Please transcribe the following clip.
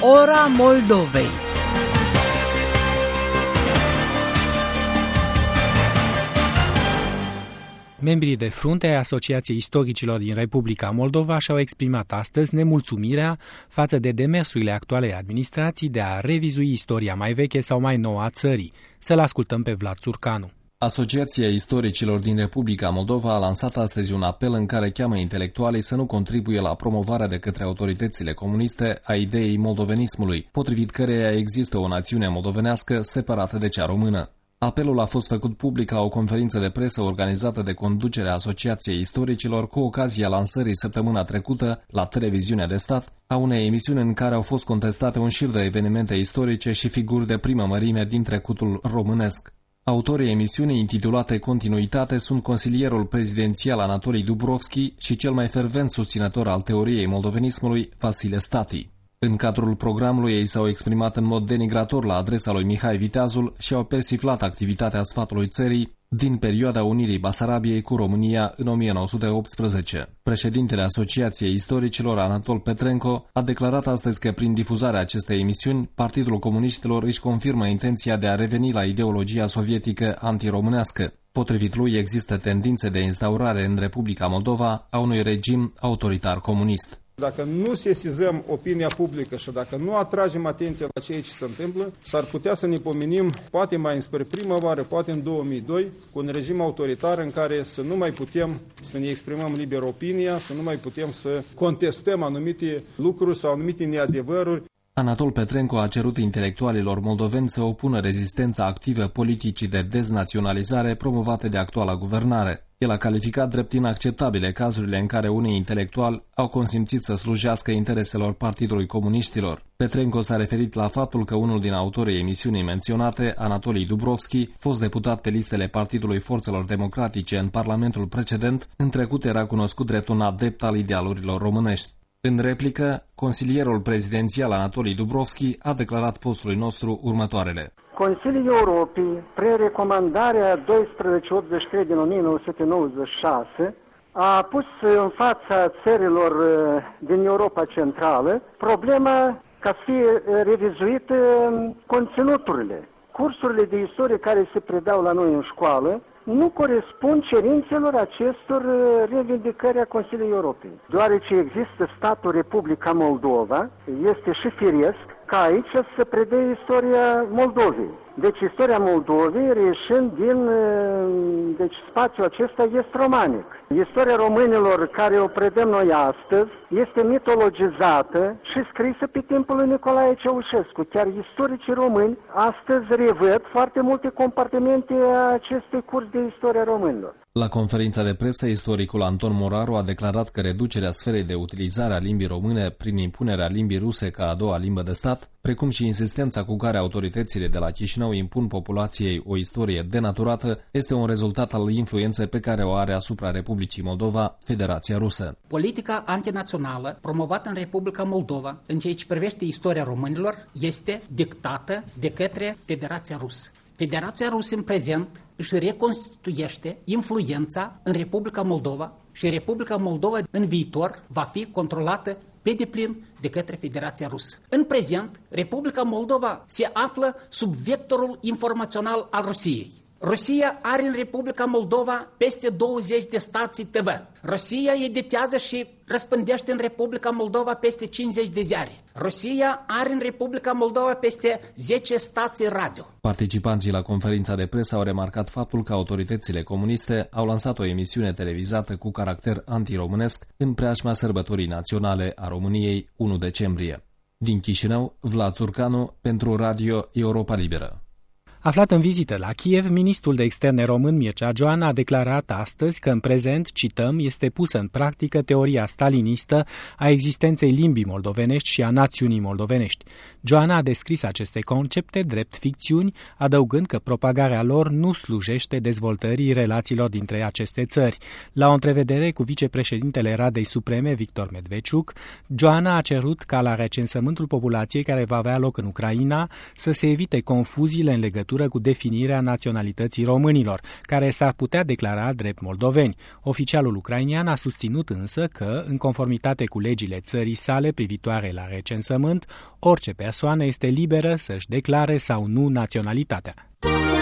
Ora Moldovei. Membrii de frunte ai Asociației Istoricilor din Republica Moldova și-au exprimat astăzi nemulțumirea față de demersurile actualei administrații de a revizui istoria mai veche sau mai nouă a țării. Să-l ascultăm pe Vlad Țurcanu. Asociația Istoricilor din Republica Moldova a lansat astăzi un apel în care cheamă intelectualii să nu contribuie la promovarea de către autoritățile comuniste a ideii moldovenismului, potrivit căreia există o națiune moldovenească separată de cea română. Apelul a fost făcut public la o conferință de presă organizată de conducerea Asociației Istoricilor cu ocazia lansării săptămâna trecută la televiziunea de stat a unei emisiuni în care au fost contestate un șir de evenimente istorice și figuri de primă mărime din trecutul românesc. Autorii emisiunii intitulate Continuitate sunt consilierul prezidențial Anatolii Dubrovski și cel mai fervent susținător al teoriei moldovenismului, Vasile Stati. În cadrul programului ei s-au exprimat în mod denigrator la adresa lui Mihai Viteazul și au persiflat activitatea Sfatului Țării din perioada unirii Basarabiei cu România în 1918. Președintele Asociației Istoricilor, Anatol Petrenco, a declarat astăzi că prin difuzarea acestei emisiuni, Partidul Comuniștilor își confirmă intenția de a reveni la ideologia sovietică antiromânească. Potrivit lui, există tendințe de instaurare în Republica Moldova a unui regim autoritar comunist. Dacă nu sesizăm opinia publică și dacă nu atragem atenția la ceea ce se întâmplă, s-ar putea să ne pomenim, poate mai înspre primăvară, poate în 2002, cu un regim autoritar în care să nu mai putem să ne exprimăm liber opinia, să nu mai putem să contestăm anumite lucruri sau anumite neadevăruri. Anatol Petrenco a cerut intelectualilor moldoveni să opună rezistența activă politicii de deznaționalizare promovate de actuala guvernare. El a calificat drept inacceptabile cazurile în care unii intelectuali au consimțit să slujească intereselor Partidului Comuniștilor. Petrenco s-a referit la faptul că unul din autorii emisiunii menționate, Anatolii Dubrovski, fost deputat pe listele Partidului Forțelor Democratice în Parlamentul precedent, în trecut era cunoscut drept un adept al idealurilor românești. În replică, consilierul prezidențial Anatolii Dubrovski a declarat postului nostru următoarele. Consiliul Europei, prin recomandarea 1283 din 1996, a pus în fața țărilor din Europa Centrală problema ca să fie revizuite conținuturile. Cursurile de istorie care se predau la noi în școală nu corespund cerințelor acestor revendicări a Consiliului Europei. Deoarece există statul Republica Moldova, este și firesc ca aici să predea istoria Moldovei. Deci istoria Moldovei, reieșind din spațiul acesta, este romanic. Istoria românilor care o predăm noi astăzi este mitologizată și scrisă pe timpul lui Nicolae Ceaușescu. Chiar istoricii români astăzi revăd foarte multe compartimente a acestui curs de istoria românilor. La conferința de presă, istoricul Anton Moraru a declarat că reducerea sferei de utilizare a limbii române prin impunerea limbii ruse ca a doua limbă de stat, precum și insistența cu care autoritățile de la Chișinău impun populației o istorie denaturată, este un rezultat al influenței pe care o are asupra Republicii Moldova Federația Rusă. Politica antinațională promovată în Republica Moldova în ceea ce privește istoria românilor este dictată de către Federația Rusă. Federația Rusă în prezent își reconstituiește influența în Republica Moldova și Republica Moldova în viitor va fi controlată pe deplin de către Federația Rusă. În prezent, Republica Moldova se află sub vectorul informațional al Rusiei. Rusia are în Republica Moldova peste 20 de stații TV. Rusia editează și răspândește în Republica Moldova peste 50 de ziare. Rusia are în Republica Moldova peste 10 stații radio. Participanții la conferința de presă au remarcat faptul că autoritățile comuniste au lansat o emisiune televizată cu caracter antiromânesc în preajma sărbătorii naționale a României 1 decembrie. Din Chișinău, Vlad Țurcanu pentru Radio Europa Liberă. Aflat în vizită la Kiev, ministrul de externe român Mircea Joana a declarat astăzi că în prezent, cităm, este pusă în practică teoria stalinistă a existenței limbii moldovenești și a națiunii moldovenești. Joana a descris aceste concepte drept ficțiuni, adăugând că propagarea lor nu slujește dezvoltării relațiilor dintre aceste țări. La o întrevedere cu vicepreședintele Radei Supreme, Victor Medveciuc, Joana a cerut ca la recensământul populației care va avea loc în Ucraina să se evite confuziile în legătură legătură cu definirea naționalității românilor, care s-ar putea declara drept moldoveni. Oficialul ucrainian a susținut însă că, în conformitate cu legile țării sale privitoare la recensământ, orice persoană este liberă să-și declare sau nu naționalitatea.